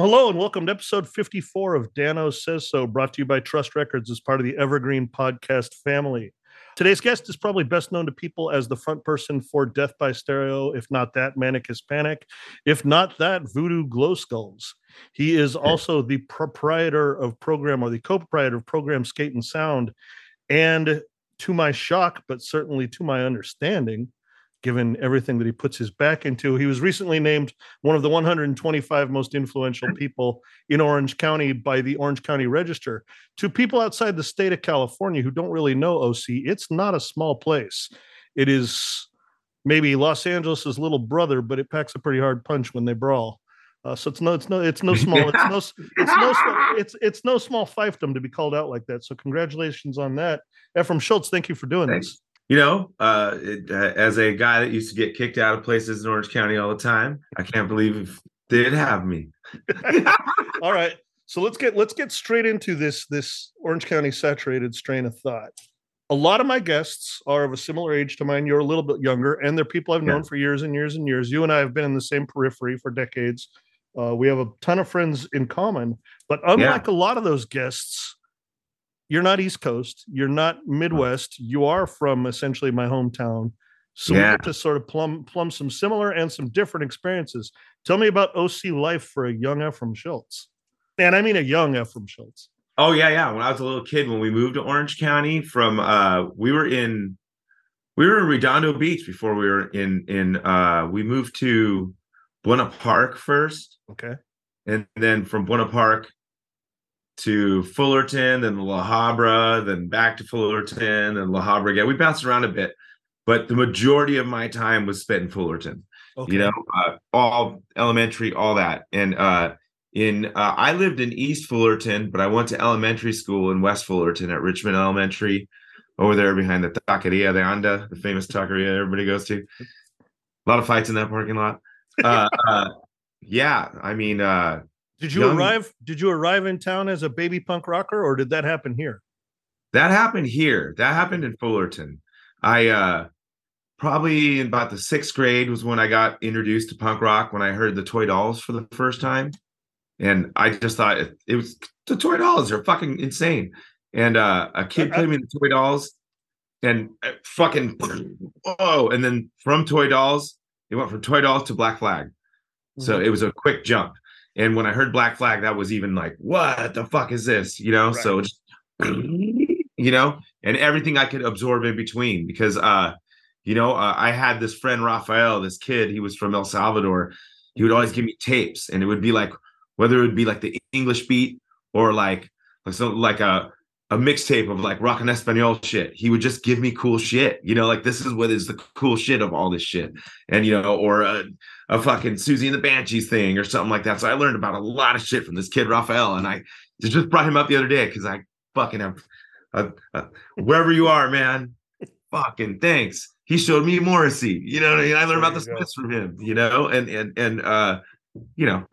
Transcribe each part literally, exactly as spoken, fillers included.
Hello and welcome to episode fifty-four of Dano Says So, brought to you by Trust Records as part of the Evergreen podcast family. Today's guest is probably best known to people as the front person for Death by Stereo, if not that, Manic Hispanic, if not that, Voodoo Glow Skulls. He is also the proprietor of program, or the co-proprietor of program Skate and Sound, and to my shock, but certainly to my understanding, given everything that he puts his back into, he was recently named one of the one hundred twenty-five most influential people in Orange County by the Orange County Register. To people outside the state of California who don't really know O C, it's not a small place. It is maybe Los Angeles's little brother, but it packs a pretty hard punch when they brawl. Uh, so it's no, it's no, it's no small, it's no, it's no, it's it's no small fiefdom to be called out like that. So congratulations on that, Ephraim Schultz. Thank you for doing Thanks. this. You know, uh, it, uh, as a guy that used to get kicked out of places in Orange County all the time, I can't believe they did have me. All right, so let's get let's get straight into this this Orange County saturated strain of thought. A lot of my guests are of a similar age to mine. You're a little bit younger, and they're people I've known yeah. for years and years and years. You and I have been in the same periphery for decades. Uh, we have a ton of friends in common, but unlike yeah. a lot of those guests, you're not East Coast, you're not Midwest, you are from essentially my hometown. So yeah. we get to sort of plumb plumb some similar and some different experiences. Tell me about O C life for a young Ephraim Schultz. And I mean a young Ephraim Schultz. Oh, yeah, yeah. When I was a little kid, when we moved to Orange County from, uh, we were in, we were in Redondo Beach before we were in, in, uh, we moved to Buena Park first. Okay. And then from Buena Park to Fullerton, then La Habra, then back to Fullerton, and La Habra again. We bounced around a bit, but the majority of my time was spent in Fullerton. Okay. You know, uh, all elementary, all that. And uh, in uh, I lived in East Fullerton, but I went to elementary school in West Fullerton at Richmond Elementary, over there behind the Taqueria de Anda, the famous taqueria everybody goes to. A lot of fights in that parking lot. Uh, uh, yeah, I mean, uh, Did you Young, arrive? Did you arrive in town as a baby punk rocker, or did that happen here? That happened here. That happened in Fullerton. I uh, probably in about the sixth grade was when I got introduced to punk rock. When I heard the Toy Dolls for the first time, and I just thought it, it was the Toy Dolls are fucking insane. And uh, a kid played me the Toy Dolls, and uh, fucking oh, and then from Toy Dolls, it went from Toy Dolls to Black Flag. Mm-hmm. So it was a quick jump. And when I heard Black Flag, that was even like, what the fuck is this? You know, right. so, just, you know, and everything I could absorb in between because, uh, you know, uh, I had this friend, Raphael, this kid, he was from El Salvador. He would always give me tapes and it would be like, whether it would be like the English beat or like, like, so, like a, a mixtape of like rock and Espanol shit. He would just give me cool shit. You know, like this is what is the cool shit of all this shit. And, you know, or a, a fucking Susie and the Banshees thing or something like that. So I learned about a lot of shit from this kid, Raphael. And I just brought him up the other day because I fucking have, uh, uh, wherever you are, man, fucking thanks. He showed me Morrissey, you know what I mean? I learned about the Smiths from him, you know, and, and, and, uh, you know.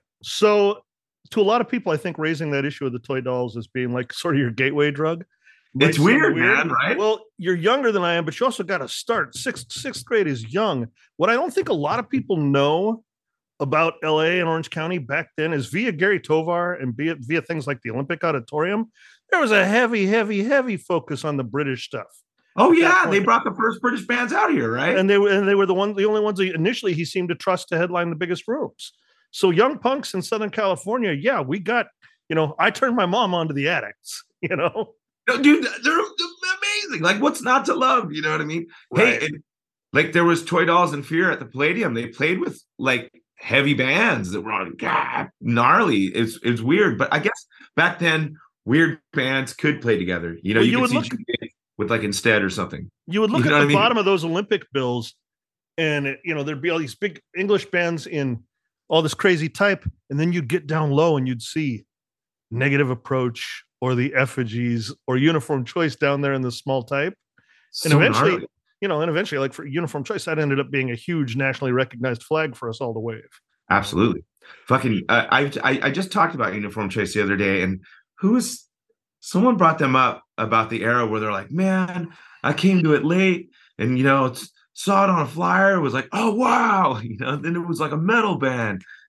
So, to a lot of people, I think raising that issue of the Toy Dolls as being like sort of your gateway drug. It's weird, weird, man, right? Well, you're younger than I am, but you also got to start. Sixth, sixth grade is young. What I don't think a lot of people know about L A and Orange County back then is via Gary Tovar and via, via things like the Olympic Auditorium, there was a heavy, heavy, heavy focus on the British stuff. Oh, yeah. They brought the first British bands out here, right? And they, and they were the, one, the only ones that initially he seemed to trust to headline the biggest rooms. So young punks in Southern California, yeah, we got, you know, I turned my mom onto the Addicts, you know. Dude, they're amazing. Like, what's not to love? You know what I mean? Right. Hey, and, like there was Toy Dolls and Fear at the Palladium. They played with like heavy bands that were on God, gnarly. It's it's weird, but I guess back then weird bands could play together. You know, well, you, you could would see look, with like Instead or something. You would look you at the I mean? bottom of those Olympic bills, and it, you know there'd be all these big English bands in all this crazy type, and then you'd get down low and you'd see Negative Approach or the Effigies or Uniform Choice down there in the small type. And so eventually, gnarly. you know, and eventually, like for Uniform Choice, that ended up being a huge nationally recognized flag for us all to wave. Absolutely. Fucking, uh, I, I I just talked about Uniform Choice the other day, and who was, someone brought them up about the era where they're like, man, I came to it late, and, you know, it's, saw it on a flyer, was like, oh, wow, you know, then it was like a metal band.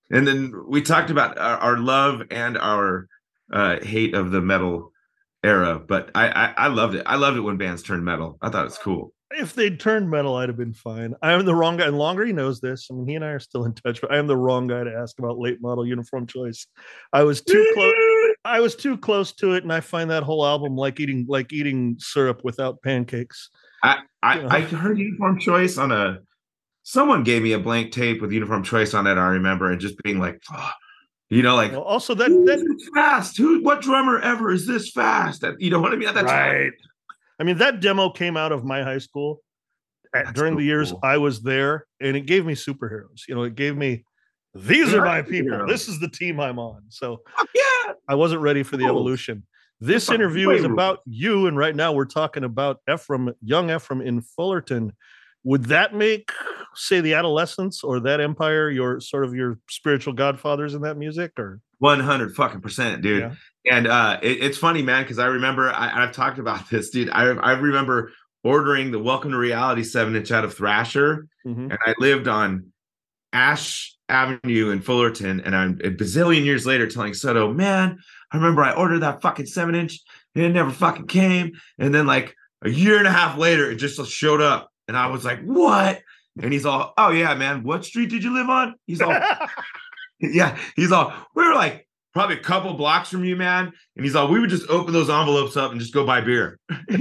And then we talked about our, our love and our uh, hate of the metal era, but I, I I loved it. I loved it when bands turned metal. I thought it was cool. If they'd turned metal, I'd have been fine. I am the wrong guy, and Longer he knows this. I mean, he and I are still in touch, but I am the wrong guy to ask about late model Uniform Choice. I was too close. I was too close to it, and I find that whole album like eating like eating syrup without pancakes. I I, You know? I heard Uniform Choice on a. Someone gave me a blank tape with Uniform Choice on it. I remember, and just being like, oh, you know, like well, also that that fast. Who? What drummer ever is this fast? That, you know what I mean? That's right. I mean, that demo came out of my high school. At, during so the years cool. I was there, and it gave me superheroes. You know, it gave me, these are my people. Hero. This is the team I'm on. So yeah, I wasn't ready for the cool. evolution. This That's interview is about you, and right now we're talking about Ephraim, young Ephraim in Fullerton. Would that make, say, the Adolescents or that Empire your sort of your spiritual godfathers in that music, or one hundred fucking percent, dude? Yeah. And uh, it, it's funny, man, because I remember I, I've talked about this, dude. I I remember ordering the Welcome to Reality seven inch out of Thrasher, mm-hmm. and I lived on Ash Avenue in Fullerton, and I'm a bazillion years later telling Soto, man, I remember I ordered that fucking seven inch, and it never fucking came, and then like a year and a half later, it just showed up, and I was like, what? And he's all, oh yeah, man, what street did you live on? He's all, yeah, he's all, we were like probably a couple blocks from you, man, and he's all, we would just open those envelopes up and just go buy beer.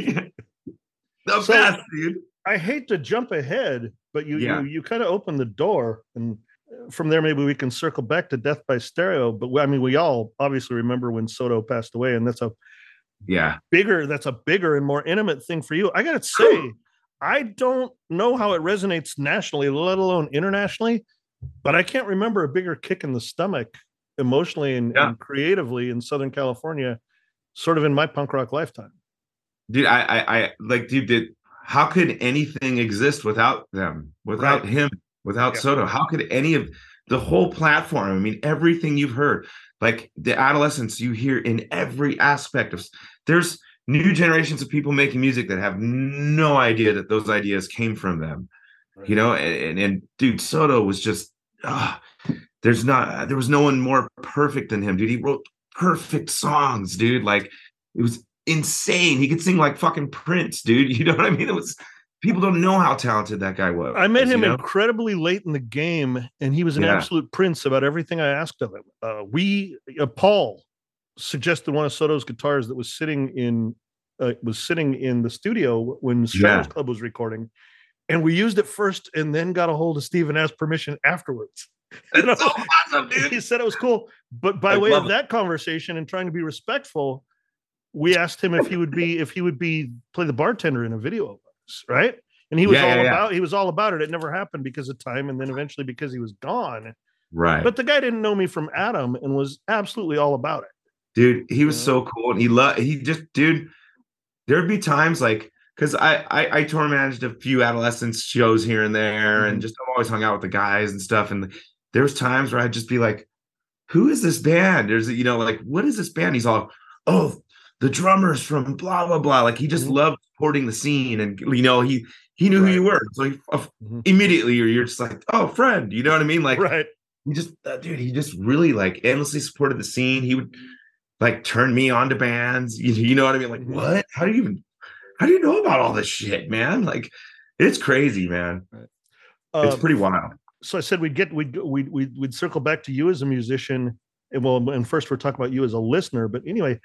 The so, best, dude. I hate to jump ahead, but you yeah. you, you kind of open the door, and from there maybe we can circle back to Death by Stereo. But I mean, we all obviously remember when Soto passed away, and that's a yeah bigger that's a bigger and more intimate thing for you. I gotta say, I don't know how it resonates nationally, let alone internationally, but I can't remember a bigger kick in the stomach emotionally and, yeah. and creatively in Southern California, sort of in my punk rock lifetime. Dude, I, I, I like, dude, did how could anything exist without them, without right. him, without yeah. Soto? How could any of the whole platform? I mean, everything you've heard, like the Adolescents you hear in every aspect of, there's new generations of people making music that have no idea that those ideas came from them, right. you know? And, and, and dude, Soto was just, uh, there's not, there was no one more perfect than him, dude. He wrote perfect songs, dude. Like it was insane. He could sing like fucking Prince, dude. You know what I mean? It was, people don't know how talented that guy was. I met him you know? incredibly late in the game, and he was an yeah. absolute prince about everything I asked of him. Uh, we, uh, Paul suggested one of Soto's guitars that was sitting in, uh, was sitting in the studio when Strangers yeah. Club was recording, and we used it first, and then got a hold of Steve and asked permission afterwards. That's you know? so awesome, dude. He said it was cool, but by I way of it. that conversation and trying to be respectful, we asked him if he would be if he would be play the bartender in a video of us, right? And he was yeah, all yeah, about yeah. he was all about it. It never happened because of time, and then eventually because he was gone. Right. But the guy didn't know me from Adam and was absolutely all about it. Dude, he was you know? so cool, and he loved. He just, dude. There'd be times like, because I, I I tour managed a few Adolescents shows here and there, mm-hmm. and just I've always hung out with the guys and stuff. And there was times where I'd just be like, "Who is this band?" There's you know like, "What is this band?" He's all, "Oh, the drummers from blah blah blah." Like he just mm-hmm. loved supporting the scene, and you know he he knew right. who you were. So he, uh, mm-hmm. immediately you're, you're just like, "Oh, friend," you know what I mean? Like, right? He just uh, dude, he just really like endlessly supported the scene. He would like turn me on to bands. You, you know what I mean? Like, mm-hmm. what? How do you even? How do you know about all this shit, man? Like, it's crazy, man. Right. It's um, pretty wild. So I said we'd get we'd we'd we'd, we'd circle back to you as a musician, and well, and first we're talking about you as a listener. But anyway,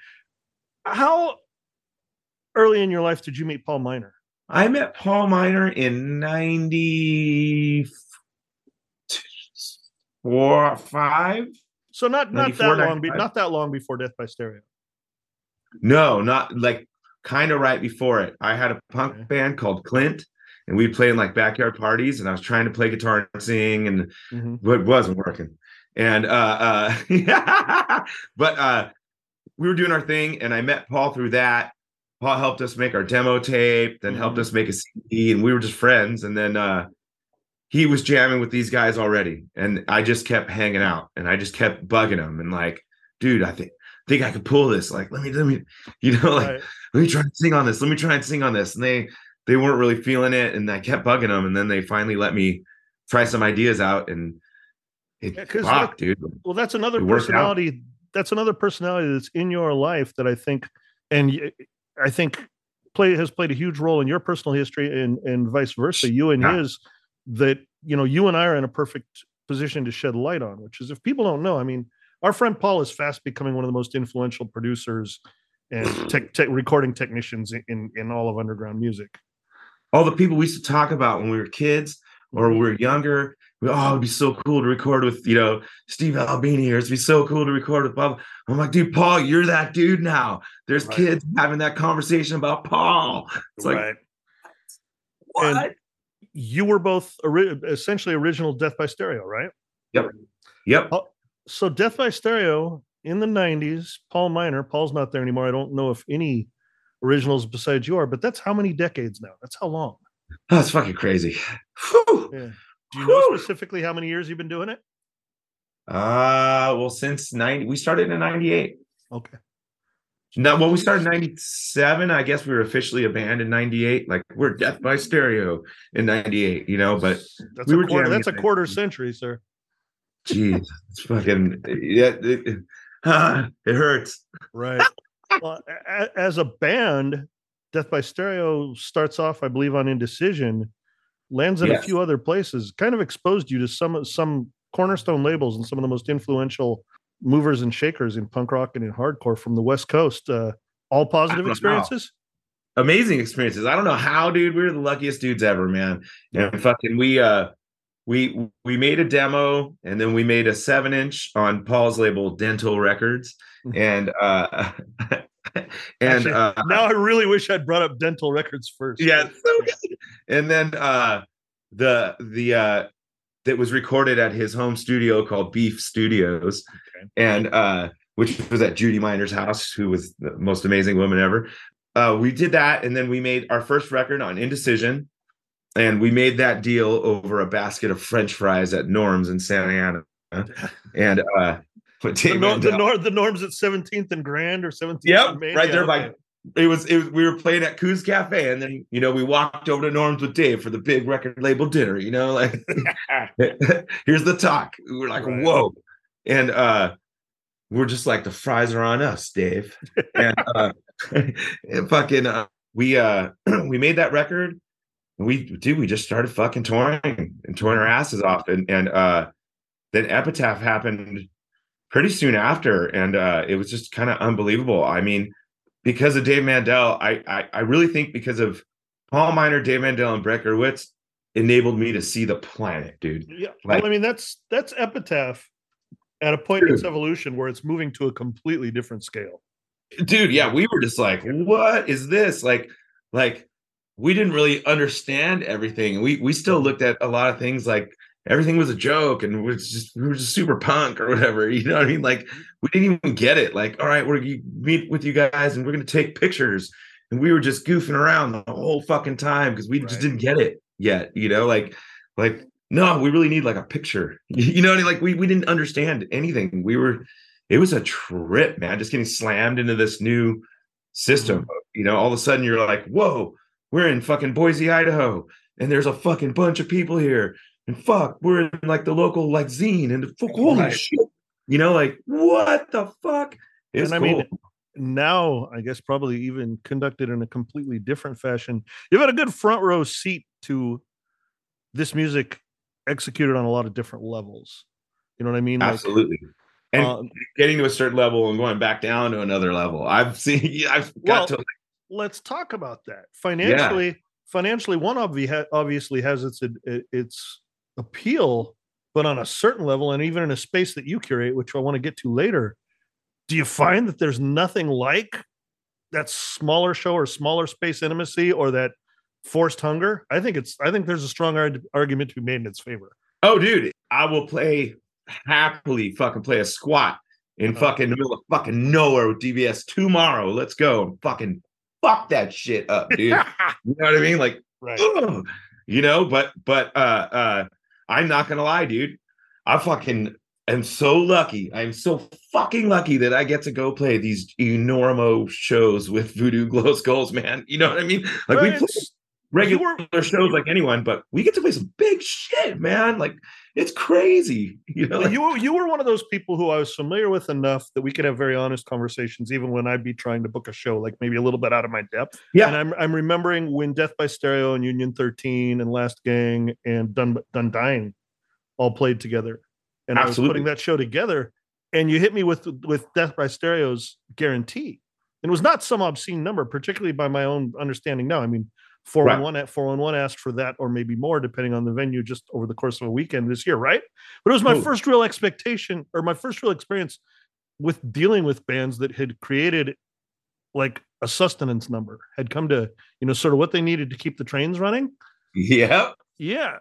how early in your life did you meet Paul Miner? I met Paul Miner in ninety-four, five. So not not that long, be, not that long before Death by Stereo. No, not like kind of right before it. I had a punk okay. band called Clint, and we played in like backyard parties, and I was trying to play guitar and sing, and mm-hmm. it wasn't working. And uh, uh yeah, but uh, we were doing our thing, and I met Paul through that. Paul helped us make our demo tape, then mm-hmm. helped us make a C D, and we were just friends. And then uh, he was jamming with these guys already, and I just kept hanging out, and I just kept bugging him, and like, dude, I think think I could pull this. Like, let me, let me, you know, like, right. let me try and sing on this. Let me try and sing on this. And they they weren't really feeling it, and I kept bugging them, and then they finally let me try some ideas out, and it Yeah, 'cause fuck, that, dude. well, that's another It worked out. personality. That's another personality that's in your life that I think, and y- I think play has played a huge role in your personal history and and vice versa, you and Yeah. his. That you know, you and I are in a perfect position to shed light on. Which is, if people don't know, I mean, our friend Paul is fast becoming one of the most influential producers and tech, tech recording technicians in in all of underground music. All the people we used to talk about when we were kids or Mhm. we were younger. We, oh, it'd be so cool to record with, you know, Steve Albini, or it'd be so cool to record with Bob. I'm like, dude, Paul, you're that dude now. There's Right. kids having that conversation about Paul. It's like, Right. And what? you were both ori- essentially original Death by Stereo, right? Yep. Yep. Oh, so Death by Stereo in the nineties, Paul Miner, Paul's not there anymore. I don't know if any originals besides you are, but that's how many decades now? That's how long? Oh, that's fucking crazy. Whew. Yeah. Do you know Whew. specifically how many years you've been doing it? Uh, well, since ninety, we started in ninety-eight. Okay. No, well, we started in ninety-seven. I guess we were officially a band in ninety-eight. Like, we're Death by Stereo in ninety-eight, you know, but that's we a were quarter, jamming that's a in quarter century, sir. Jeez, it's fucking yeah. It, it, ah, it hurts. Right. Well, a- as a band, Death by Stereo starts off, I believe, on Indecision, lands in a Yes. few other places, kind of exposed you to some some cornerstone labels and some of the most influential movers and shakers in punk rock and in hardcore from the West Coast. Uh, all positive experiences. Amazing experiences. I don't know how, dude. We were the luckiest dudes ever, man. Yeah. And fucking we uh we we made a demo and then we made a seven inch on Paul's label Dental Records. And uh and Actually, uh now I really wish I'd brought up Dental Records first. yeah, it's so good. And then uh the the uh that was recorded at his home studio called Beef Studios. Okay. And uh which was at Judy Miner's house, who was the most amazing woman ever. Uh we did that, and then we made our first record on Indecision, and we made that deal over a basket of French fries at Norm's in Santa Ana. And uh the, nor- the, nor- the Norms at seventeenth and Grand or seventeenth yep, and Main. right Yeah, there okay. by it was, it was we were playing at Coos Cafe, and then you know we walked over to Norm's with Dave for the big record label dinner, you know, like here's the talk. We were like, right. Whoa. And uh we're just like, the fries are on us, Dave. And uh and fucking uh, we uh we made that record. We dude, we just started fucking touring and touring our asses off. And and uh then Epitaph happened pretty soon after, and uh it was just kind of unbelievable. I mean, because of Dave Mandel, I, I I really think because of Paul Miner, Dave Mandel, and Brett Gurewitz enabled me to see the planet, dude. Yeah. Like, well, I mean, that's that's Epitaph at a point dude. in its evolution where it's moving to a completely different scale. Dude, yeah, we were just like, what is this? Like, like we didn't really understand everything. We we still looked at a lot of things like everything was a joke, and was just we were just super punk or whatever. You know what I mean? Like, we didn't even get it. Like, all right, we're gonna meet with you guys and we're gonna take pictures. And we were just goofing around the whole fucking time because we right. just didn't get it yet. You know, like, like, no, we really need like a picture. You know what I mean? Like, we we didn't understand anything. We were, it was a trip, man, just getting slammed into this new system. Mm-hmm. You know, all of a sudden you're like, whoa, we're in fucking Boise, Idaho, and there's a fucking bunch of people here. And fuck, we're in like the local like zine, and fuck, holy right. shit, you know, like what the fuck? It's and I cool. mean, now I guess probably even conducted in a completely different fashion. You've had a good front row seat to this music executed on a lot of different levels. You know what I mean? Absolutely. Like, and uh, getting to a certain level and going back down to another level. I've seen. I've got well, to. Let's talk about that financially. Yeah. Financially, one obvi- obviously has its its appeal, but on a certain level, and even in a space that you curate, which I want to get to later, do you find that there's nothing like that smaller show or smaller space intimacy or that forced hunger? I think it's. I think there's a strong ar- argument to be made in its favor. Oh, dude, I will play happily. Fucking play a squat in uh-huh. fucking the middle of fucking nowhere with D B S tomorrow. Let's go and fucking fuck that shit up, dude. You know what I mean? Like, right. Ugh. You know, but but uh uh. I'm not gonna lie, dude. I fucking am so lucky. I'm so fucking lucky that I get to go play these enormo shows with Voodoo Glow Skulls, man. You know what I mean? Like right. we play, regular were, shows like anyone, but we get to play some big shit, man. Like it's crazy. You know, like, you were you were one of those people who I was familiar with enough that we could have very honest conversations, even when I'd be trying to book a show, like maybe a little bit out of my depth. Yeah. And I'm I'm remembering when Death by Stereo and Union thirteen and Last Gang and Dun Dun Dying all played together. And Absolutely. I was putting that show together, and you hit me with with Death by Stereo's Guarantee. And it was not some obscene number, particularly by my own understanding now. I mean, four one one at four one one asked for that or maybe more, depending on the venue, just over the course of a weekend this year, right? But it was my Ooh. first real expectation or my first real experience with dealing with bands that had created like a sustenance number, had come to, you know, sort of what they needed to keep the trains running. Yeah. Yeah.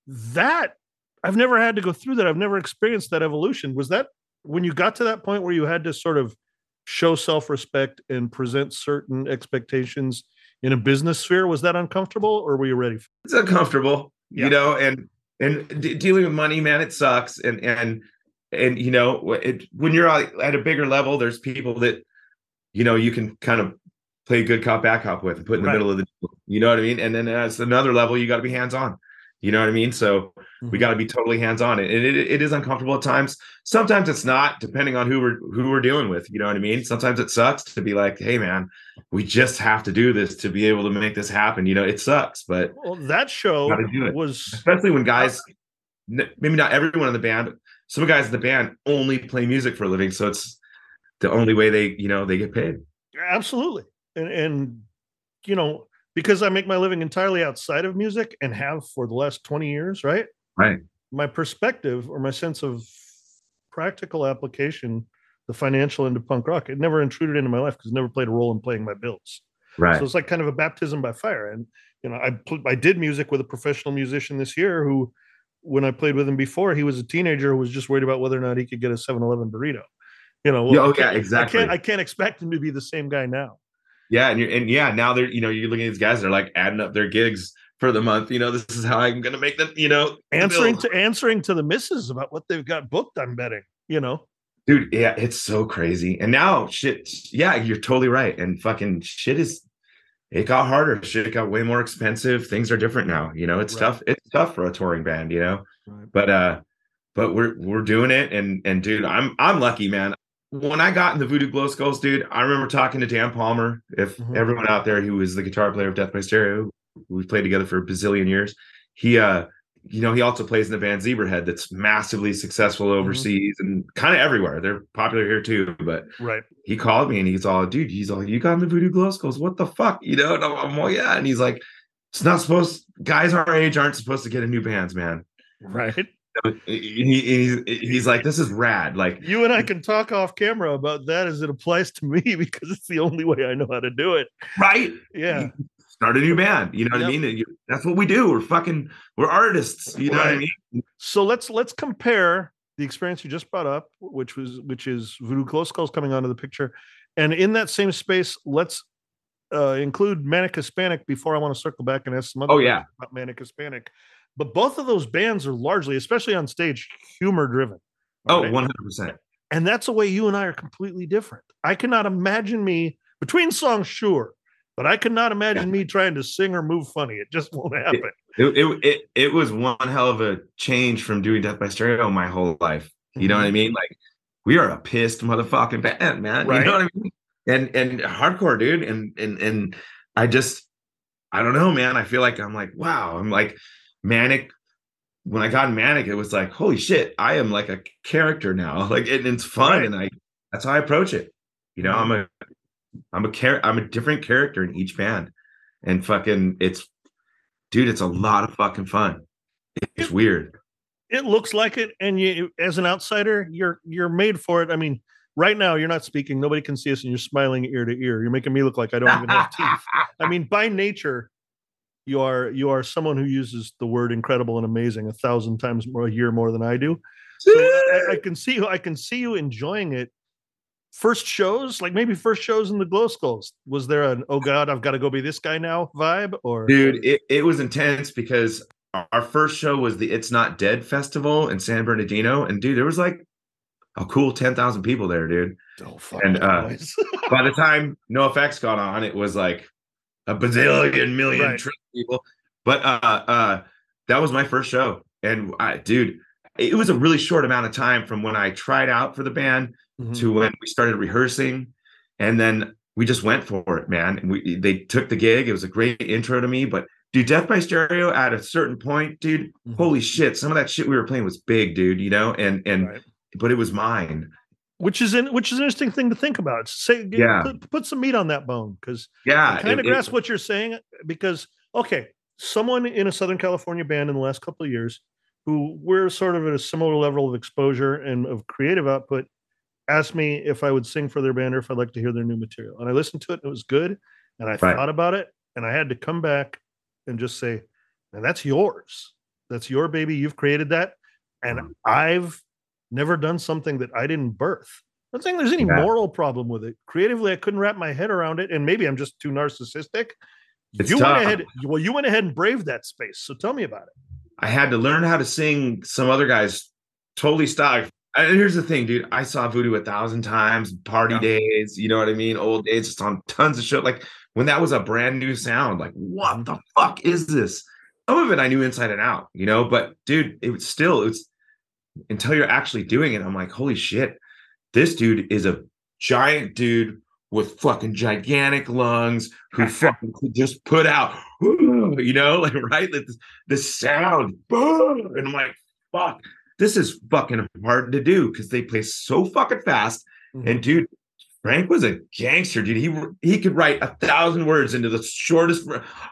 That I've never had to go through that. I've never experienced that evolution. Was that when you got to that point where you had to sort of show self-respect and present certain expectations in a business sphere? Was that uncomfortable, or were you ready? It's uncomfortable, yeah. you know, and, and d- dealing with money, man, it sucks. And, and, and, you know, it, when you're at a bigger level, there's people that, you know, you can kind of play good cop, bad cop with and put in the right. middle of the, you know what I mean? And then as another level, you got to be hands-on. You know what I mean? So mm-hmm. we got to be totally hands-on. And it, it, it is uncomfortable at times. Sometimes it's not, depending on who we're who we're dealing with. You know what I mean? Sometimes it sucks to be like, hey, man, we just have to do this to be able to make this happen. You know, it sucks, but well, that show was especially when guys, maybe not everyone in the band, but some guys in the band only play music for a living. So it's the only way they, you know, they get paid. Absolutely. And, and you know, because I make my living entirely outside of music and have for the last twenty years, right? Right. My perspective or my sense of practical application, the financial into punk rock, it never intruded into my life because it never played a role in paying my bills. Right. So it's like kind of a baptism by fire. And, you know, I I did music with a professional musician this year who, when I played with him before, he was a teenager who was just worried about whether or not he could get a seven eleven burrito. You know, well, oh, yeah, exactly. I can't, I can't expect him to be the same guy now. Yeah, and you're, and yeah, now they're, you know, you're looking at these guys that are like adding up their gigs for the month. You know, this is how I'm going to make them, you know, answering to answering to the missus about what they've got booked. I'm betting, you know, dude. Yeah, it's so crazy. And now shit. Yeah, you're totally right. And fucking shit is, it got harder. Shit got way more expensive. Things are different now. You know, it's right. tough. It's tough for a touring band. You know, right. but uh, but we're we're doing it. And and dude, I'm I'm lucky, man. When I got in the Voodoo Glow Skulls, dude, I remember talking to Dan Palmer. If mm-hmm. everyone out there who was the guitar player of Death by Stereo, we've played together for a bazillion years. He, uh, you know, he also plays in the band Zebrahead that's massively successful overseas mm-hmm. and kind of everywhere. They're popular here too. But right. he called me and he's all, dude, he's all, you got in the Voodoo Glow Skulls? What the fuck? You know, and I'm, I'm all, yeah. And he's like, it's not supposed, guys our age aren't supposed to get in new bands, man. Right. He, he's, he's like, this is rad. Like, you and I can talk off camera about that as it applies to me because it's the only way I know how to do it. Right. Yeah. Start a new band. You know what yep. I mean? That's what we do. We're fucking, we're artists. You know right. what I mean? So let's, let's compare the experience you just brought up, which was, which is Voodoo Glow Skulls coming onto the picture. And in that same space, let's uh, include Manic Hispanic before I want to circle back and ask some other oh, yeah. about Manic Hispanic. But both of those bands are largely, especially on stage, humor driven. Oh, right? one hundred percent. And that's a way you and I are completely different. I cannot imagine me between songs, sure, but I could not imagine yeah. me trying to sing or move funny. It just won't happen. It, it, it, it was one hell of a change from doing Death by Stereo my whole life. You mm-hmm. know what I mean? Like, we are a pissed motherfucking band, man. Right. You know what I mean? And and hardcore, dude. And and and I just, I don't know, man. I feel like I'm like, wow. I'm like, Manic, when I got in Manic, it was like, holy shit, I am like a character now. Like, it, it's fun, right. and I that's how I approach it. You know, I'm a I'm a char- I'm a different character in each band, and fucking, it's, dude, it's a lot of fucking fun. It's it, weird. It looks like it, and you, as an outsider, you're you're made for it. I mean, right now you're not speaking, nobody can see us, and you're smiling ear to ear. You're making me look like I don't even have teeth. I mean, by nature. You are you are someone who uses the word incredible and amazing a thousand times more a year more than I do. So I, I can see you. I can see you enjoying it. First shows, like maybe first shows in the Glow Skulls. Was there an oh god, I've got to go be this guy now vibe? Or dude, it, it was intense because our first show was the It's Not Dead Festival in San Bernardino, and dude, there was like a cool ten thousand people there, dude. Oh, fuck and uh, by the time NoFX got on, it was like a bazillion million Right. trillion people. But uh, uh, that was my first show, and I, dude, it was a really short amount of time from when I tried out for the band Mm-hmm. to when we started rehearsing, and then we just went for it, man. And we they took the gig. It was a great intro to me. But dude, Death by Stereo at a certain point, dude, Mm-hmm. holy shit, some of that shit we were playing was big, dude. You know, and and right. but it was mine. Which is in, which is an interesting thing to think about. Say, get, Yeah. put, put some meat on that bone, because Yeah, I kind of it- grasp it- what you're saying. Because okay, someone in a Southern California band in the last couple of years, who we're sort of at a similar level of exposure and of creative output, asked me if I would sing for their band or if I'd like to hear their new material. And I listened to it and it was good. And I Right. thought about it, and I had to come back and just say, and that's yours. That's your baby. You've created that. And I've never done something that I didn't birth. I'm not saying there's any Yeah. moral problem with it. Creatively, I couldn't wrap my head around it. And maybe I'm just too narcissistic. It's you tough. went ahead. Well, you went ahead and braved that space. So tell me about it. I had to learn how to sing some other guys totally style. And here's the thing, dude. I saw Voodoo a thousand times, party Yeah. days, you know what I mean? Old days, just on tons of shit. Like when that was a brand new sound, like, what Mhm. the fuck is this? Some of it I knew inside and out, you know, but dude, it was still, it's until you're actually doing it, I'm like, holy shit, this dude is a giant dude with fucking gigantic lungs who fucking could just put out, you know, like, right? Like this, this sound. And I'm like, fuck, this is fucking hard to do because they play so fucking fast. Mhm. And dude, Frank was a gangster, dude. He he could write a thousand words into the shortest,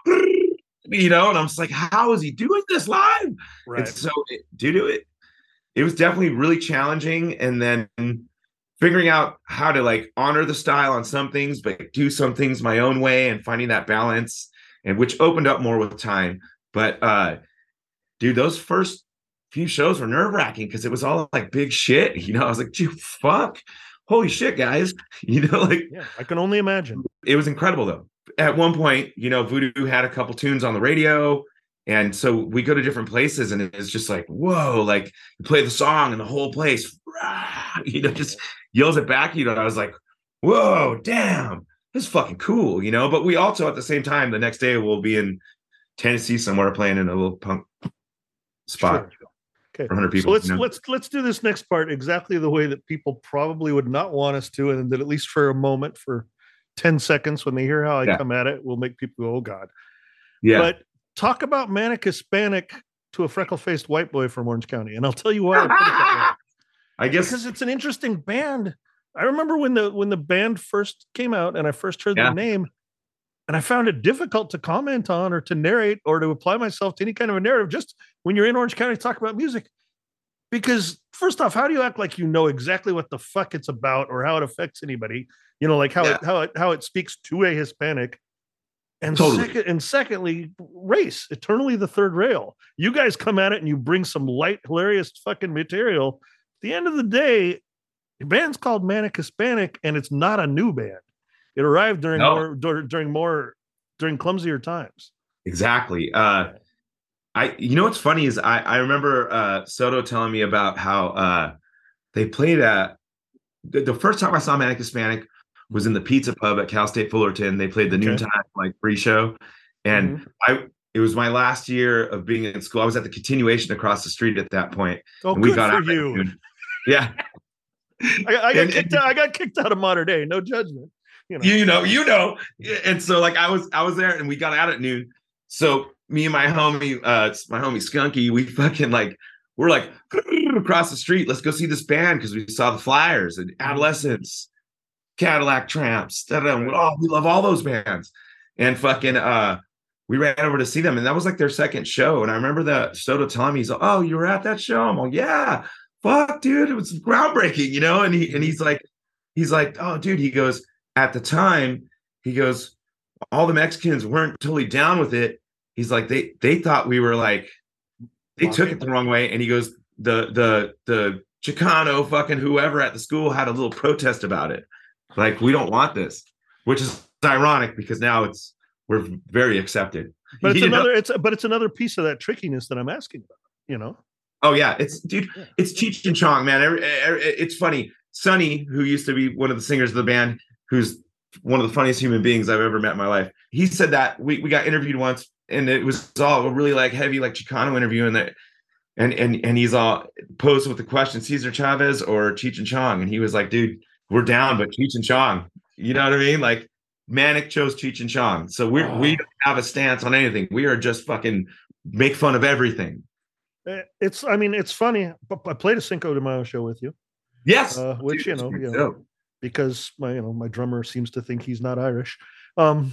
you know. And I'm just like, how is he doing this live? Right. And so, it, dude, it it was definitely really challenging. And then figuring out how to like honor the style on some things, but do some things my own way, and finding that balance, and which opened up more with time. But uh, dude, those first few shows were nerve wracking because it was all like big shit. You know, I was like, dude, fuck. Holy shit, guys. You know, like, yeah, I can only imagine. It was incredible though. At one point, you know, Voodoo had a couple tunes on the radio. And so we go to different places and it's just like, whoa, like you play the song and the whole place, rah, you know, just yells it back. You know, I was like, whoa, damn, this is fucking cool, you know. But we also at the same time, the next day we'll be in Tennessee somewhere playing in a little punk spot. Sure. Okay. For one hundred people. So let's you know? let's let's do this next part exactly the way that people probably would not want us to, and that at least for a moment, for ten seconds, when they hear how I Yeah. come at it, will make people go, "Oh God." Yeah. But talk about Manic Hispanic to a freckle-faced white boy from Orange County, and I'll tell you why I put it that way. I guess Because it's an interesting band. I remember when the when the band first came out, and I first heard Yeah. the name, and I found it difficult to comment on or to narrate or to apply myself to any kind of a narrative. Just when you're in Orange County to talk about music, because first off, how do you act like you know exactly what the fuck it's about or how it affects anybody? You know, like how Yeah. it how it how it speaks to a Hispanic. And Totally. second, and secondly, race, eternally the third rail. You guys come at it and you bring some light, hilarious fucking material. At the end of the day, your band's called Manic Hispanic, and it's not a new band. It arrived during No. more dur- during more during clumsier times. Exactly. Uh, I, you know, what's funny is I, I remember uh, Soto telling me about how uh, they played at the, the first time I saw Manic Hispanic was in the Pizza Pub at Cal State Fullerton. They played the Okay. noontime like free show, and Mhm. I it was my last year of being in school. I was at the continuation across the street at that point. Oh, and we good got for out at you. noon. Yeah, I, I got And- kicked and- out. I got kicked out of Modern Day. No judgment. You know. you know, you know. And so like I was I was there, and we got out at noon. So me and my homie, uh, my homie Skunky, we fucking like we're like across the street. Let's go see this band because we saw the flyers and Adolescents, Cadillac Tramps. Da, da, da. Oh, we love all those bands. And fucking uh, we ran over to see them, and that was like their second show. And I remember that Soto telling me, he's like, "Oh, you were at that show?" I'm like, "Yeah, fuck, dude, it was groundbreaking," you know. And he and he's like, he's like, "Oh, dude," he goes, at the time, he goes, all the Mexicans weren't totally down with it. He's like, they they thought we were like, they took it the wrong way. And he goes, the the the Chicano fucking whoever at the school had a little protest about it. Like, we don't want this, which is ironic because now it's we're very accepted. But it's You know? another. It's but it's another piece of that trickiness that I'm asking about. You know. Oh yeah, it's dude, Yeah. it's Cheech and Chong, man. Every, every, it's funny. Sonny, who used to be one of the singers of the band, who's one of the funniest human beings I've ever met in my life. He said that we, we got interviewed once, and it was all really like heavy, like Chicano interview, and that and and and he's all posed with the question, Cesar Chavez or Cheech and Chong, and he was like, dude, we're down, but Cheech and Chong, you know what I mean? Like Manic chose Cheech and Chong, so we oh. we don't have a stance on anything. We are just fucking make fun of everything. It's, I mean, it's funny. But I played a Cinco de Mayo show with you. Yes, uh, which dude, you know, you know because my you know my drummer seems to think he's not Irish. Um,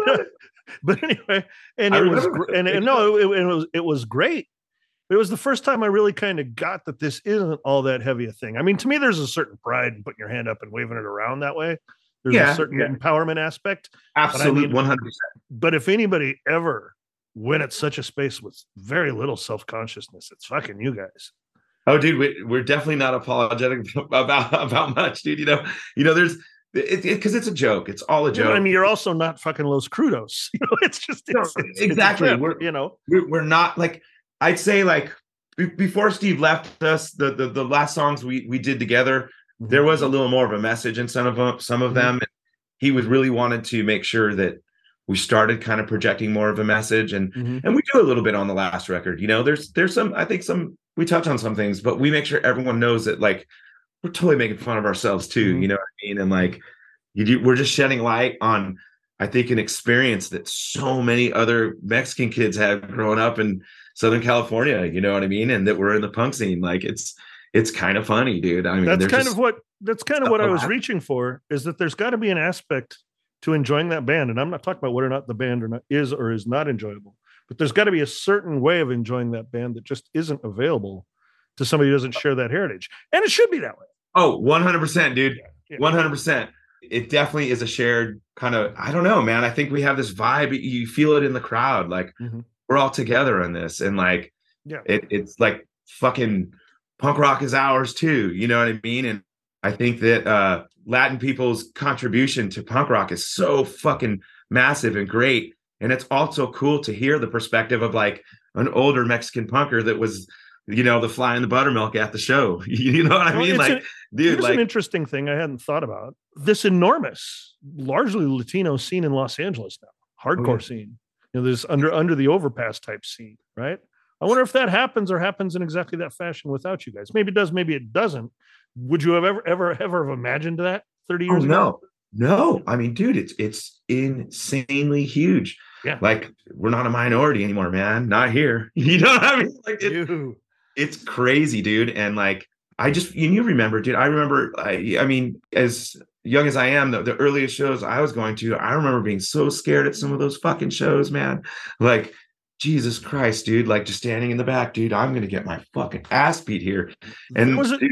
but anyway, and it was and, and no, it, it was it was great. It was the first time I really kind of got that this isn't all that heavy a thing. I mean, to me, there's a certain pride in putting your hand up and waving it around that way. There's yeah, a certain yeah. empowerment aspect. Absolutely, one hundred percent. But if anybody ever went at such a space with very little self-consciousness, it's fucking you guys. Oh, dude, we, we're definitely not apologetic about about much, dude. You know, you know, there's it because it, it's a joke. It's all a joke. I mean, you're also not fucking Los Crudos. You know, it's just it's, no, it's, exactly. It's we're you know, we're, we're not like I'd say like before Steve left us, the the, the last songs we we did together, mm-hmm. there was a little more of a message in some of them. Some of mm-hmm. them, he was really wanted to make sure that we started kind of projecting more of a message, and mm-hmm. and we do a little bit on the last record. You know, there's there's some I think some. We touch on some things, but we make sure everyone knows that like we're totally making fun of ourselves too. Mm-hmm. You know what I mean? And like you do, we're just shedding light on, I think, an experience that so many other Mexican kids have growing up in Southern California. You know what I mean? And that we're in the punk scene. Like it's it's kind of funny, dude. I mean, that's kind of what that's kind of what I was reaching for. Is that there's got to be an aspect to enjoying that band, and I'm not talking about whether or not the band or not is or is not enjoyable. But there's got to be a certain way of enjoying that band that just isn't available to somebody who doesn't share that heritage. And it should be that way. Oh, one hundred percent, dude. Yeah, yeah. one hundred percent. It definitely is a shared kind of, I don't know, man. I think we have this vibe. You feel it in the crowd. Like mm-hmm. we're all together on this. And like, yeah, it, it's like fucking punk rock is ours too. You know what I mean? And I think that uh, Latin people's contribution to punk rock is so fucking massive and great. And it's also cool to hear the perspective of like an older Mexican punker that was, you know, the fly in the buttermilk at the show. You know what I mean? Well, like, a, dude, here's like an interesting thing I hadn't thought about. This enormous, largely Latino scene in Los Angeles now, hardcore oh, yeah. scene. You know, there's under under the overpass type scene, right? I wonder if that happens or happens in exactly that fashion without you guys. Maybe it does, maybe it doesn't. Would you have ever, ever, ever have imagined that thirty years oh, ago? No, no. I mean, dude, it's it's insanely huge. Yeah, like we're not a minority anymore, man. Not here. You know what I mean? Like it, it's crazy, dude. And like I just you, you remember, dude. I remember. I, I mean, as young as I am, the, the earliest shows I was going to, I remember being so scared at some of those fucking shows, man. Like Jesus Christ, dude. Like just standing in the back, dude. I'm gonna get my fucking ass beat here. And was it? Dude,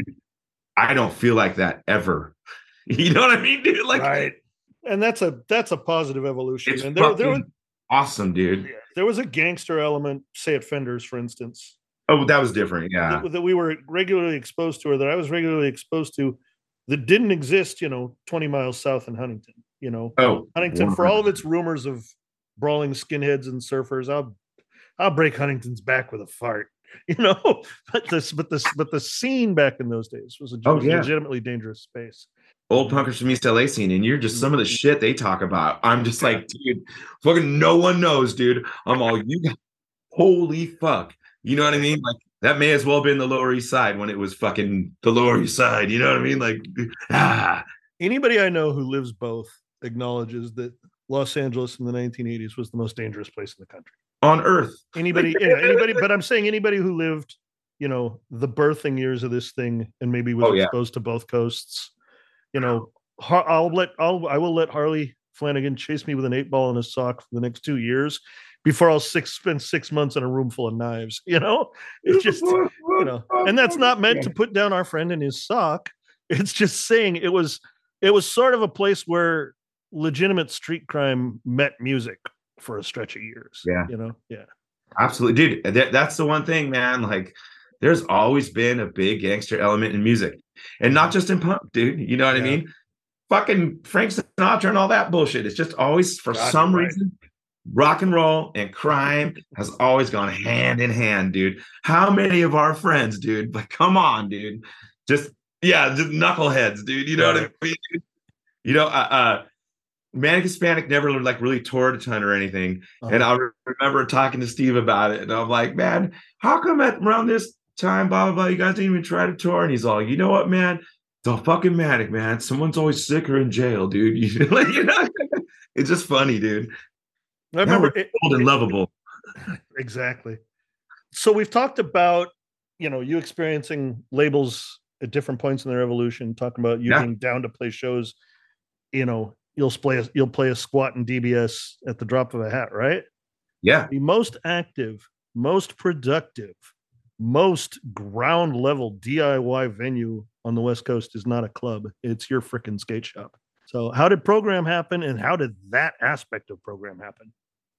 I don't feel like that ever. You know what I mean, dude? Like, right. And that's a that's a positive evolution. It's and there, there was. Awesome, dude. Yeah, there was a gangster element, say at Fenders, for instance. Oh, that was different. Yeah. That, that we were regularly exposed to, or that I was regularly exposed to, that didn't exist, you know, twenty miles south in Huntington. You know, oh, Huntington, for all of its rumors of brawling skinheads and surfers, I'll I'll break Huntington's back with a fart. You know, but this, but this, but the scene back in those days was a oh, yeah. legitimately dangerous space. Old punkers from East L A scene, and you're just some of the shit they talk about. I'm just like, dude, fucking no one knows, dude. I'm all you got. Holy fuck. You know what I mean? Like that may as well have been the Lower East Side when it was fucking the Lower East Side. You know what I mean? Like, ah. Anybody I know who lives both acknowledges that Los Angeles in the nineteen eighties was the most dangerous place in the country. On earth. Anybody, yeah, anybody, but I'm saying anybody who lived, you know, the birthing years of this thing and maybe was oh, yeah. exposed to both coasts. You know, I'll let I'll I will let Harley Flanagan chase me with an eight ball in his sock for the next two years before I'll six spend six months in a room full of knives. You know, it's just you know, and that's not meant to put down our friend in his sock. It's just saying it was it was sort of a place where legitimate street crime met music for a stretch of years. Yeah, you know, yeah, absolutely, dude. That, that's the one thing, man. Like, there's always been a big gangster element in music. And not just in punk, dude. You know what yeah. I mean? Fucking Frank Sinatra and all that bullshit. It's just always, for God, some right. reason, rock and roll and crime has always gone hand in hand, dude. How many of our friends, dude? Like, come on, dude. Just, yeah, just knuckleheads, dude. You know right. what I mean? You know, uh, uh, Manic Hispanic never like really toured a ton or anything. Uh-huh. And I remember talking to Steve about it. And I'm like, man, how come at around this time, blah, blah, blah, you guys didn't even try to tour? And he's all, you know what, man? It's all fucking Manic, man. Someone's always sick or in jail, dude. You know, like, you know? It's just funny, dude. I remember it, old and it, lovable. Exactly. So we've talked about, you know, you experiencing labels at different points in their evolution, talking about you yeah. being down to play shows, you know, you'll play a, you'll play a squat in D B S at the drop of a hat, right? Yeah. The most active, most productive, most ground level D I Y venue on the West Coast is not a club. It's your freaking skate shop. So how did Program happen, and how did that aspect of Program happen?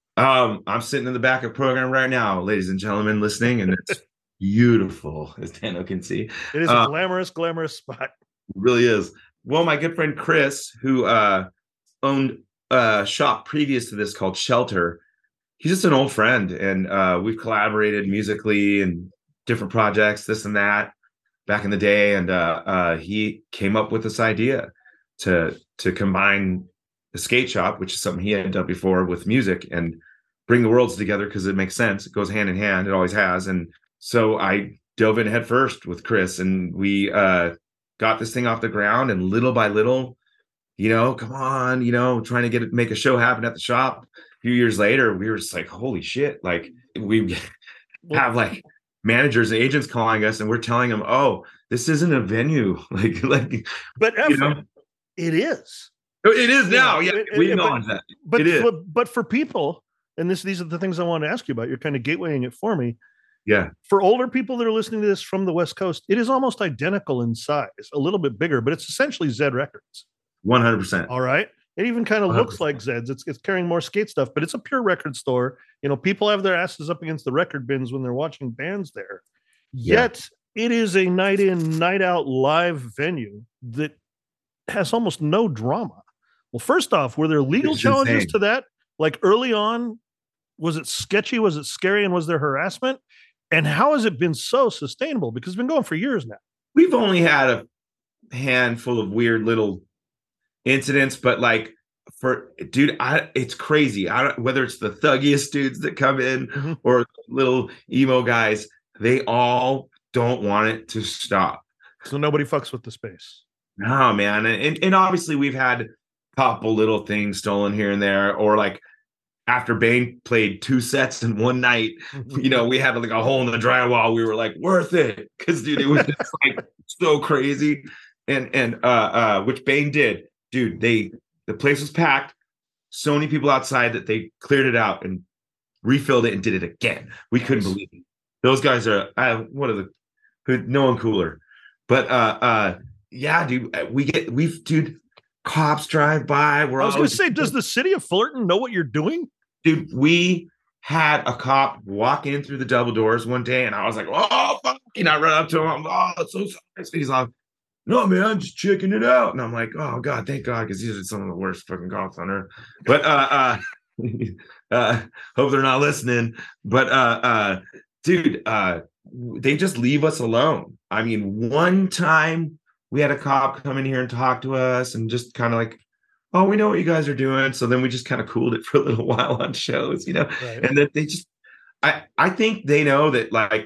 Um, I'm sitting in the back of Program right now, ladies and gentlemen listening, and it's beautiful, as Dano can see. It is a uh, glamorous, glamorous spot. It really is. Well, my good friend Chris, who uh, owned a shop previous to this called Shelter, he's just an old friend, and uh, we've collaborated musically and different projects, this and that, back in the day. And uh, uh, he came up with this idea to to combine the skate shop, which is something he had done before, with music, and bring the worlds together because it makes sense. It goes hand in hand. It always has. And so I dove in head first with Chris, and we uh, got this thing off the ground. And little by little, you know, come on, you know, trying to get it, make a show happen at the shop. A few years later, we were just like, holy shit! Like we have like managers and agents calling us, and we're telling them, oh, this isn't a venue. Like, like, but you know, it is. It is now. Yeah, yeah. We acknowledge that. But, it is. But, but for people, and this these are the things I want to ask you about. You're kind of gatewaying it for me. Yeah. For older people that are listening to this from the West Coast, it is almost identical in size, a little bit bigger, but it's essentially Zed Records. one hundred percent. All right. It even kind of one hundred percent looks like Zed's. It's it's carrying more skate stuff, but it's a pure record store. You know, people have their asses up against the record bins when they're watching bands there. Yeah. Yet it is a night in, night out live venue that has almost no drama. Well, first off, were there legal it's challenges insane. to that? Like early on, was it sketchy? Was it scary? And was there harassment? And how has it been so sustainable? Because it's been going for years now. We've only had a handful of weird little incidents, but like for dude, I it's crazy. I don't, whether it's the thuggiest dudes that come in mm-hmm. or little emo guys, they all don't want it to stop. So nobody fucks with the space. No, man. And, and obviously we've had a couple little things stolen here and there, or like after Bane played two sets in one night, you know, we had like a hole in the drywall. We were like, worth it. Cause dude, it was just like so crazy. And, and, uh, uh, which Bane did, dude, they, the place was packed. So many people outside that they cleared it out and refilled it and did it again. We nice. Couldn't believe it. Those guys are, I, one of the, no one cooler, but, uh, uh, yeah, dude, we get, we've, dude, cops drive by. We're I was going to always, say, does the city of Fullerton know what you're doing? Dude, we had a cop walk in through the double doors one day, and I was like, oh, fuck. And I ran up to him. I'm like, oh, that's so sorry. He's like, no, man, I'm just checking it out. And I'm like, oh, God, thank God, because these are some of the worst fucking cops on earth. But uh, uh, uh, hope they're not listening. But, uh, uh, dude, uh, they just leave us alone. I mean, one time, we had a cop come in here and talk to us and just kind of like, oh, we know what you guys are doing. So then we just kind of cooled it for a little while on shows, you know, right. And that they just, I, I think they know that like,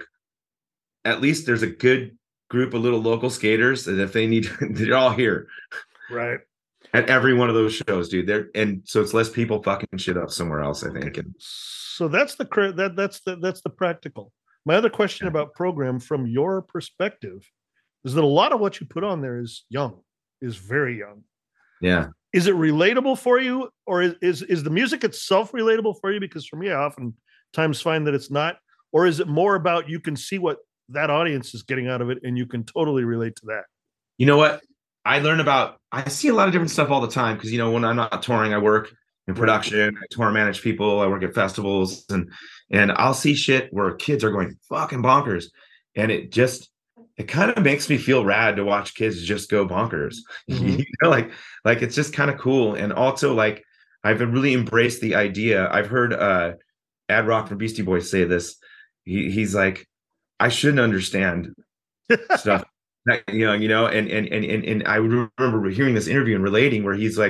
at least there's a good group of little local skaters that if they need, they're all here. Right. At every one of those shows, dude. There, and so it's less people fucking shit up somewhere else, I think. Okay. And, so that's the, that that's the, that's the practical. My other question yeah. about Program from your perspective is that a lot of what you put on there is young, is very young. Yeah. Is it relatable for you, or is, is, is the music itself relatable for you? Because for me, I oftentimes find that it's not. Or is it more about you can see what that audience is getting out of it and you can totally relate to that? You know what? I learn about, I see a lot of different stuff all the time because, you know, when I'm not touring, I work in production, I tour manage people, I work at festivals, and and I'll see shit where kids are going fucking bonkers. And it just, it kind of makes me feel rad to watch kids just go bonkers. Mm-hmm. You know, like, like it's just kind of cool. And also, like, I've really embraced the idea. I've heard uh, Ad Rock from Beastie Boys say this. He, he's like, I shouldn't understand stuff, that, you know, you know, and and and and and I remember hearing this interview and relating where he's like,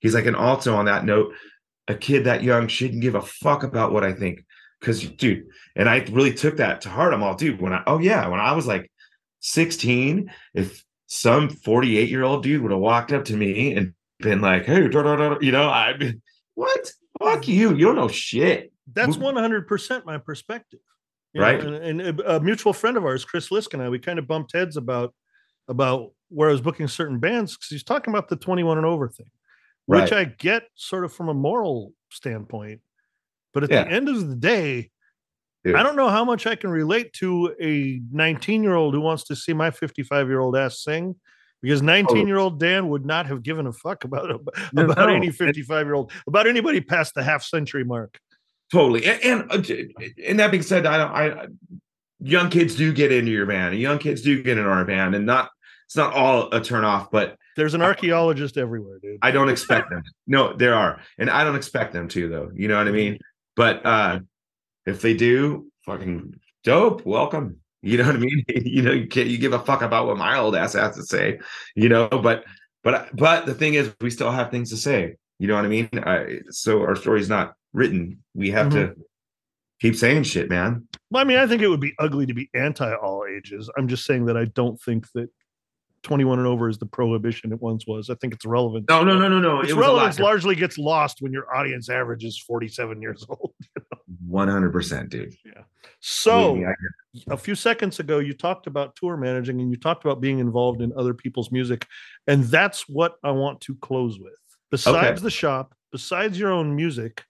He's like, and also on that note, a kid that young shouldn't give a fuck about what I think. Cause dude, and I really took that to heart. I'm all, dude, when I, oh yeah, when I was like sixteen, if some forty-eight year old dude would have walked up to me and been like, hey, da, da, da, you know, I'd be, what? Fuck you. You don't know shit. That's one hundred percent my perspective. You right. know, and, and a mutual friend of ours, Chris Lisk, and I, we kind of bumped heads about, about where I was booking certain bands because he's talking about the twenty-one and over thing, which right. I get sort of from a moral standpoint. But at yeah. the end of the day, Dude. I don't know how much I can relate to a nineteen-year-old who wants to see my fifty-five-year-old ass sing, because nineteen-year-old Dan would not have given a fuck about no, about no. any fifty-five-year-old, about anybody past the half-century mark. Totally. And, and and that being said, I don't. I young kids do get into your band. Young kids do get into our band, and not it's not all a turn off, but there's an archaeologist I, everywhere, dude. I don't expect them. No, there are, and I don't expect them to, though. You know what I mean? But uh, if they do, fucking dope. Welcome. You know what I mean? you know, you can't you give a fuck about what my old ass has to say. You know, but but but the thing is, we still have things to say. You know what I mean? Uh, so our story's not written. We have mm-hmm. to keep saying shit, man. Well, I mean, I think it would be ugly to be anti all ages. I'm just saying that I don't think that twenty-one and over is the prohibition it once was. I think it's relevant. No, no, no, no, no. Its it relevance largely gets lost when your audience average is forty-seven years old. one hundred percent, dude. Yeah. So yeah, a few seconds ago, you talked about tour managing and you talked about being involved in other people's music. And that's what I want to close with. Besides okay. the shop, besides your own music,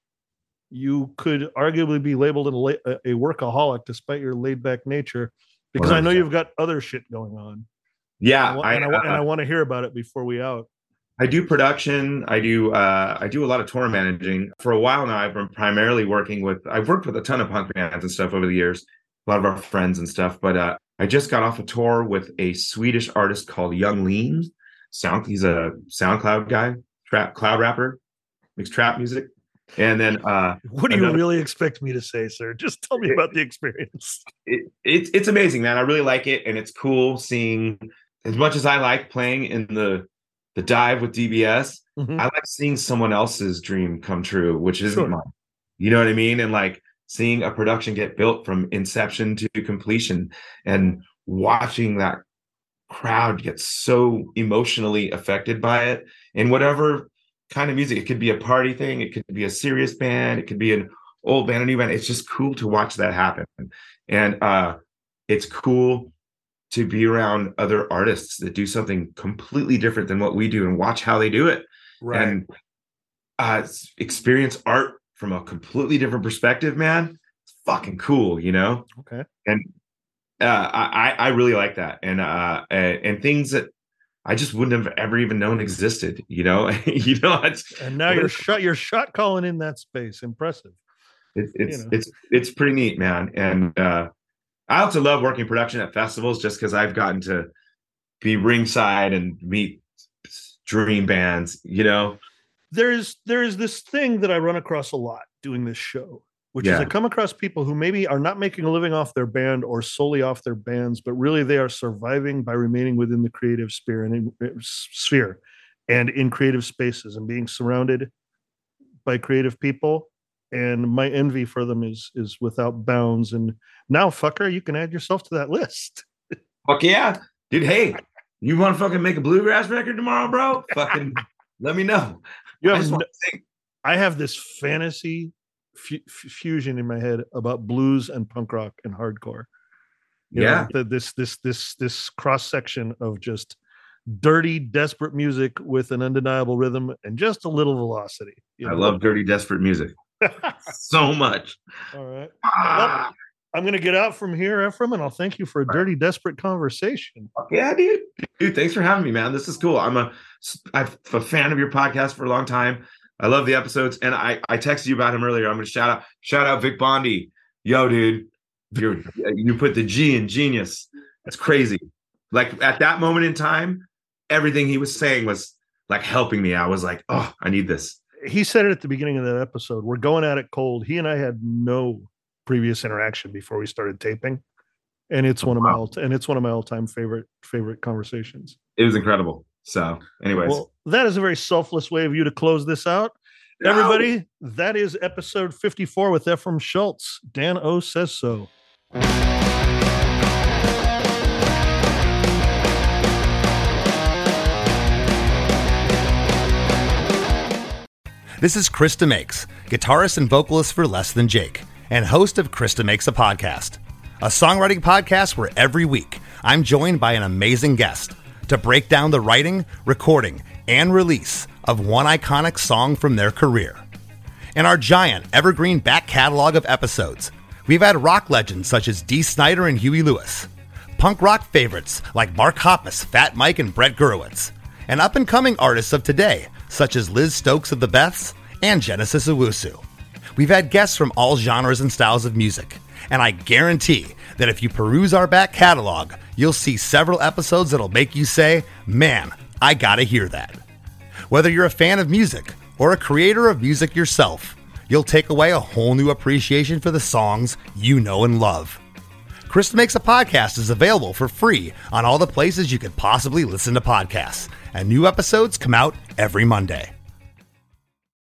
you could arguably be labeled a, a workaholic despite your laid back nature, because one hundred percent. I know you've got other shit going on. Yeah. And I, and I, uh, and I want to hear about it before we out. I do production. I do, uh, I do a lot of tour managing. For a while now, I've been primarily working with, I've worked with a ton of punk bands and stuff over the years, a lot of our friends and stuff, but uh, I just got off a tour with a Swedish artist called Young Lean. Sound, he's a SoundCloud guy, trap, cloud rapper, makes trap music. And then, uh, what do you another, really expect me to say, sir? Just tell me it, about the experience. It, it, it's amazing, man. I really like it. And it's cool seeing, as much as I like playing in the, the dive with D B S, mm-hmm. I like seeing someone else's dream come true, which isn't sure. mine. You know what I mean? And like seeing a production get built from inception to completion and watching that crowd get so emotionally affected by it. And whatever kind of music, it could be a party thing, it could be a serious band, it could be an old band, a new band. It's just cool to watch that happen. And uh, it's cool to be around other artists that do something completely different than what we do and watch how they do it. Right. And uh, experience art from a completely different perspective, man. It's fucking cool, you know? Okay. And uh, I, I really like that. And, uh, and things that I just wouldn't have ever even known existed, you know? you know, it's, and now you're shot, you're shot calling in that space. Impressive. It, it's, you know. it's, it's pretty neat, man. And, uh, I also love working production at festivals just because I've gotten to be ringside and meet dream bands, you know? There's there's this thing that I run across a lot doing this show, which yeah. is I come across people who maybe are not making a living off their band or solely off their bands, but really they are surviving by remaining within the creative sphere and in, sphere and in creative spaces and being surrounded by creative people. And my envy for them is is without bounds. And now, fucker, you can add yourself to that list. Fuck yeah. Dude, hey, you want to fucking make a bluegrass record tomorrow, bro? Fucking let me know. You have I, no, I have this fantasy f- fusion in my head about blues and punk rock and hardcore. You yeah. know, the, this, this, this, this cross section of just dirty, desperate music with an undeniable rhythm and just a little velocity. You know? I love dirty, desperate music. So much. All right. Ah. Well, I'm going to get out from here, Ephraim, and I'll thank you for a dirty, desperate conversation. Yeah, dude. Dude, thanks for having me, man. This is cool. I'm a, I'm a fan of your podcast for a long time. I love the episodes, and I, I texted you about him earlier. I'm going to shout out, shout out Vic Bondi. Yo, dude, you you put the G in genius. That's crazy. Like at that moment in time, everything he was saying was like helping me. I was like, oh, I need this. He said it at the beginning of that episode. We're going at it cold. He and I had no previous interaction before we started taping, and it's one of my all and it's one of my all-time favorite favorite conversations. It was incredible. So, anyways. Well, that is a very selfless way of you to close this out. No. Everybody, that is episode fifty-four with Ephraim Schultz. Dan O Says So. This is Krista Makes, guitarist and vocalist for Less Than Jake, and host of Krista Makes a Podcast, a songwriting podcast where every week I'm joined by an amazing guest to break down the writing, recording, and release of one iconic song from their career. In our giant evergreen back catalog of episodes, we've had rock legends such as Dee Snider and Huey Lewis, punk rock favorites like Mark Hoppus, Fat Mike, and Brett Gurewitz, and up-and-coming artists of today such as Liz Stokes of the Beths and Genesis Owusu. We've had guests from all genres and styles of music, and I guarantee that if you peruse our back catalog, you'll see several episodes that'll make you say, man, I gotta hear that. Whether you're a fan of music or a creator of music yourself, you'll take away a whole new appreciation for the songs you know and love. Krista Makes a Podcast is available for free on all the places you could possibly listen to podcasts, and new episodes come out every Monday.